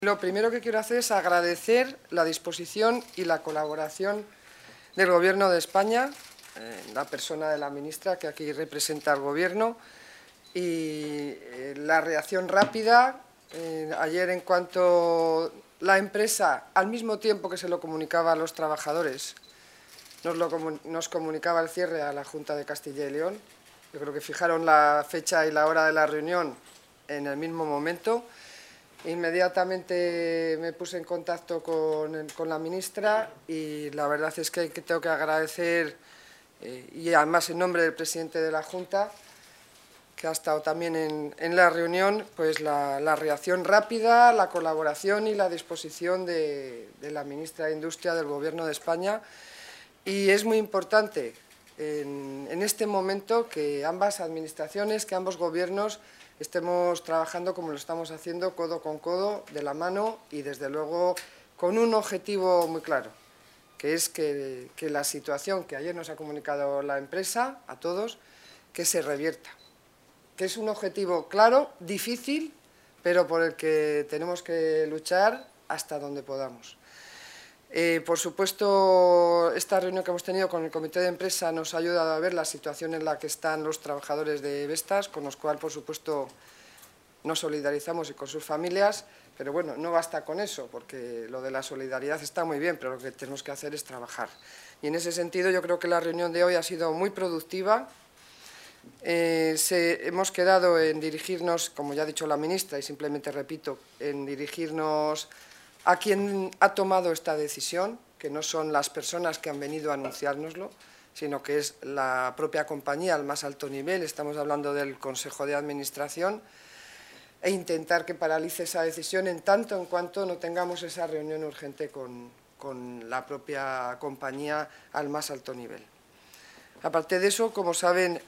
Lo primero que quiero hacer es agradecer la disposición y la colaboración del Gobierno de España, la persona de la ministra que aquí representa al Gobierno, y la reacción rápida. Ayer, en cuanto la empresa, al mismo tiempo que se lo comunicaba a los trabajadores, nos comunicaba el cierre a la Junta de Castilla y León. Yo creo que fijaron la fecha y la hora de la reunión en el mismo momento. Inmediatamente me puse en contacto con la ministra y la verdad es que tengo que agradecer, y además en nombre del presidente de la Junta, que ha estado también en la reunión, pues la reacción rápida, la colaboración y la disposición de la ministra de Industria del Gobierno de España. Y es muy importante en este momento que ambas administraciones, que ambos gobiernos estemos trabajando como lo estamos haciendo, codo con codo, de la mano y, desde luego, con un objetivo muy claro, que es que la situación que ayer nos ha comunicado la empresa, a todos, que se revierta. Que es un objetivo claro, difícil, pero por el que tenemos que luchar hasta donde podamos. Por supuesto, esta reunión que hemos tenido con el comité de empresa nos ha ayudado a ver la situación en la que están los trabajadores de Vestas, con los cuales, por supuesto, nos solidarizamos y con sus familias, pero bueno, no basta con eso, porque lo de la solidaridad está muy bien, pero lo que tenemos que hacer es trabajar. Y en ese sentido yo creo que la reunión de hoy ha sido muy productiva. Hemos quedado en dirigirnos, como ya ha dicho la ministra, y simplemente repito, en dirigirnos a quien ha tomado esta decisión, que no son las personas que han venido a anunciárnoslo, sino que es la propia compañía al más alto nivel. Estamos hablando del Consejo de Administración, e intentar que paralice esa decisión en tanto en cuanto no tengamos esa reunión urgente con la propia compañía al más alto nivel. Aparte de eso, como saben,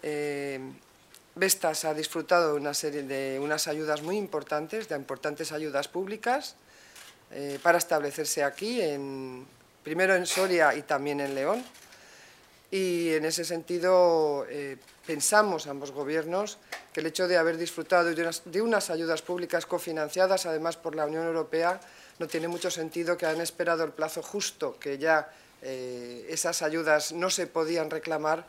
Vestas ha disfrutado de una serie de unas ayudas muy importantes, de importantes ayudas públicas, para establecerse aquí, primero en Soria y también en León. Y en ese sentido pensamos ambos gobiernos que el hecho de haber disfrutado de unas ayudas públicas cofinanciadas, además por la Unión Europea, no tiene mucho sentido que hayan esperado el plazo justo, que ya esas ayudas no se podían reclamar,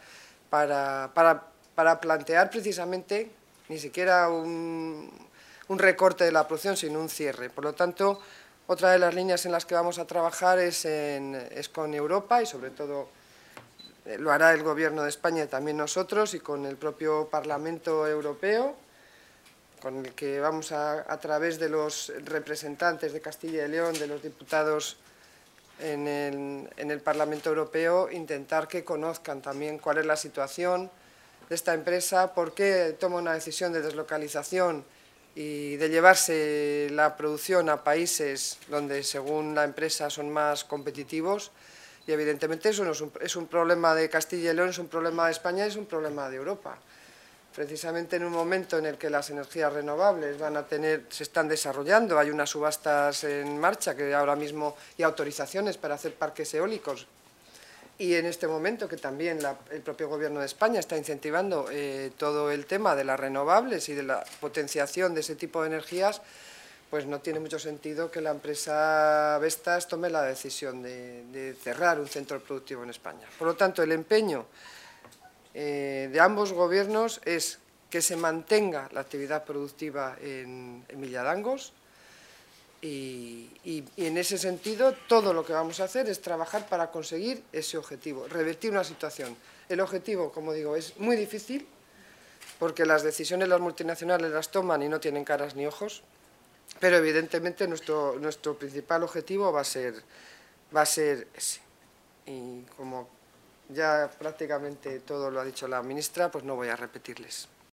para plantear precisamente ni siquiera un recorte de la producción, sino un cierre. Por lo tanto, otra de las líneas en las que vamos a trabajar es con Europa, y sobre todo lo hará el Gobierno de España y también nosotros, y con el propio Parlamento Europeo, con el que vamos a través de los representantes de Castilla y León, de los diputados en el Parlamento Europeo, intentar que conozcan también cuál es la situación de esta empresa, por qué toma una decisión de deslocalización y de llevarse la producción a países donde, según la empresa, son más competitivos. Y evidentemente eso no es un problema de Castilla y León, es un problema de España, es un problema de Europa. Precisamente en un momento en el que las energías renovables se están desarrollando, hay unas subastas en marcha que ahora mismo, y autorizaciones para hacer parques eólicos. Y en este momento que también el propio Gobierno de España está incentivando todo el tema de las renovables y de la potenciación de ese tipo de energías, pues no tiene mucho sentido que la empresa Vestas tome la decisión de cerrar un centro productivo en España. Por lo tanto, el empeño de ambos gobiernos es que se mantenga la actividad productiva en Villadangos, y en ese sentido todo lo que vamos a hacer es trabajar para conseguir ese objetivo, revertir una situación. El objetivo, como digo, es muy difícil, porque las decisiones las multinacionales las toman y no tienen caras ni ojos, pero evidentemente nuestro principal objetivo va a ser ese. Y como ya prácticamente todo lo ha dicho la ministra, pues no voy a repetirles.